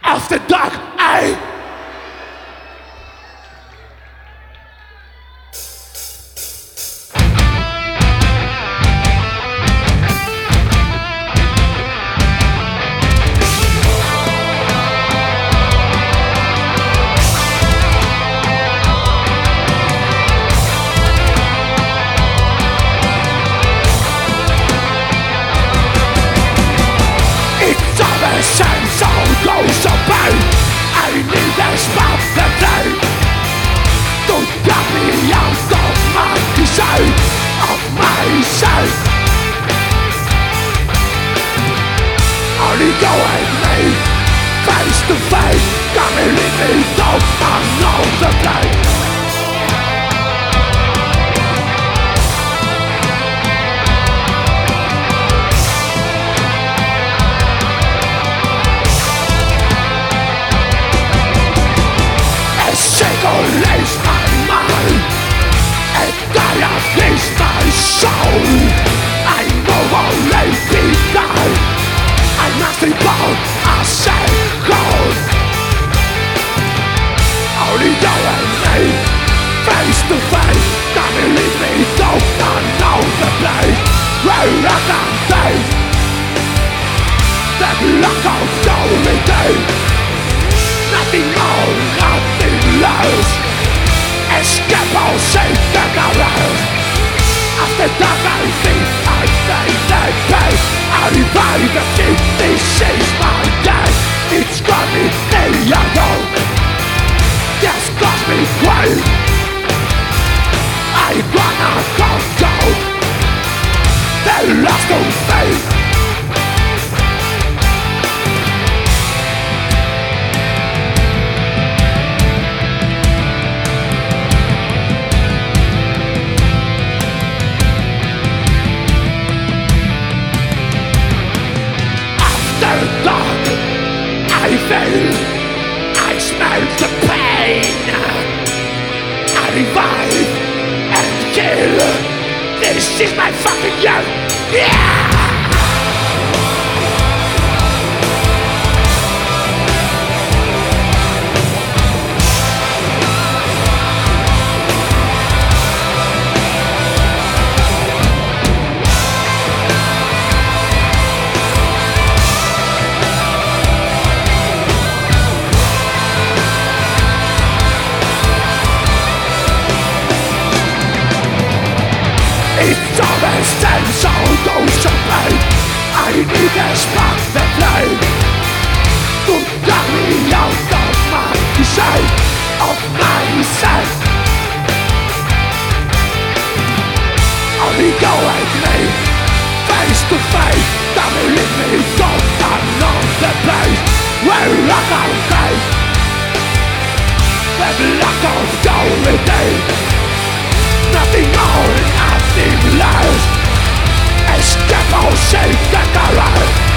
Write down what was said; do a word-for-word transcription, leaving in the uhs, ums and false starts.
after dark, I sense of goes away. I need a spot that day to get me out of my desire, of myself. Only go with me, face to face. Come and leave me down another place. Lays my mind, and dilates my soul. I know only begun. I'm nothing but a second. Only you and me, face to face. Come and leave me down another place where I can face that lack of unity. Nothing more, nothing less. Escape or save the garage. After dark I think I think they pay. I revive the kid, this is my day. It's got me me alone. Just got me quiet. I wanna come down. They lost on faith. I feel, I smell the pain. I revive and kill. This is my fucking year. Yeah! It's always sense of goes away. I need a spark that flame to get me out of my shame, of myself. Only go with me, face to face. Come and leave me down another place where I can face that lack of unity. Nothing more, nothing less. Escape or save the garage.